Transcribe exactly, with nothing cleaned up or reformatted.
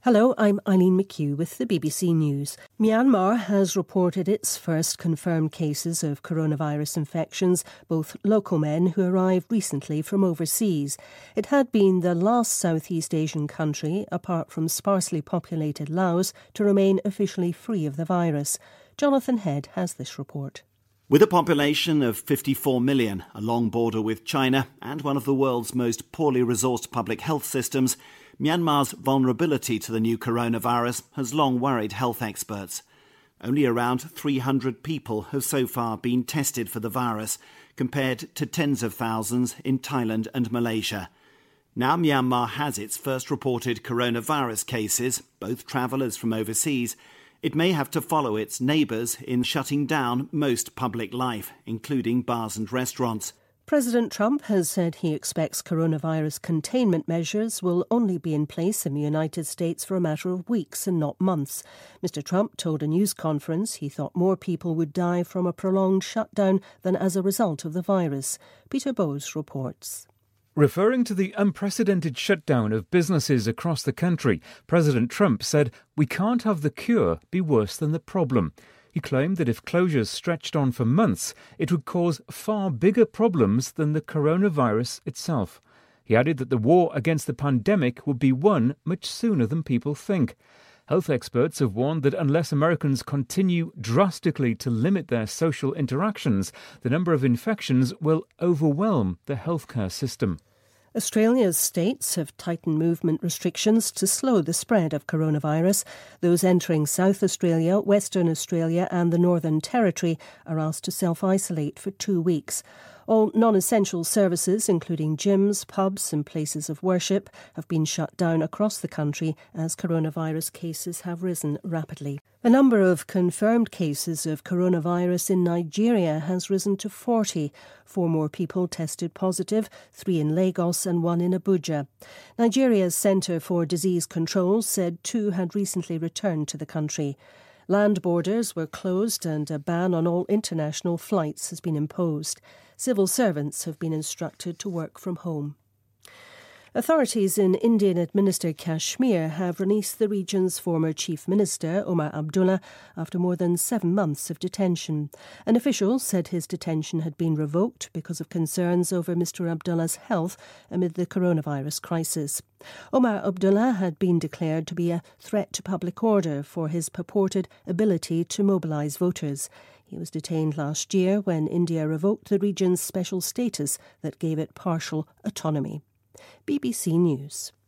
Hello, I'm Eileen McHugh with the B B C News. Myanmar has reported its first confirmed cases of coronavirus infections, both local men who arrived recently from overseas. It had been the last Southeast Asian country, apart from sparsely populated Laos, to remain officially free of the virus. Jonathan Head has this report. With a population of fifty-four million, a long border with China, and one of the world's most poorly resourced public health systems, Myanmar's vulnerability to the new coronavirus has long worried health experts. Only around three hundred people have so far been tested for the virus, compared to tens of thousands in Thailand and Malaysia. Now Myanmar has its first reported coronavirus cases, both travellers from overseas. It may have to follow its neighbours in shutting down most public life, including bars and restaurants. President Trump has said he expects coronavirus containment measures will only be in place in the United States for a matter of weeks and not months. Mister Trump told a news conference he thought more people would die from a prolonged shutdown than as a result of the virus. Peter Bowes reports. Referring to the unprecedented shutdown of businesses across the country, President Trump said, "We can't have the cure be worse than the problem." He claimed that if closures stretched on for months, it would cause far bigger problems than the coronavirus itself. He added that the war against the pandemic would be won much sooner than people think. Health experts have warned that unless Americans continue drastically to limit their social interactions, the number of infections will overwhelm the healthcare system. Australia's states have tightened movement restrictions to slow the spread of coronavirus. Those entering South Australia, Western Australia and the Northern Territory are asked to self-isolate for two weeks. All non-essential services, including gyms, pubs and places of worship, have been shut down across the country as coronavirus cases have risen rapidly. The number of confirmed cases of coronavirus in Nigeria has risen to forty. Four more people tested positive, three in Lagos and one in Abuja. Nigeria's Centre for Disease Control said two had recently returned to the country. Land borders were closed and a ban on all international flights has been imposed. Civil servants have been instructed to work from home. Authorities in Indian-administered Kashmir have released the region's former Chief Minister, Omar Abdullah, after more than seven months of detention. An official said his detention had been revoked because of concerns over Mister Abdullah's health amid the coronavirus crisis. Omar Abdullah had been declared to be a threat to public order for his purported ability to mobilise voters. He was detained last year when India revoked the region's special status that gave it partial autonomy. B B C News.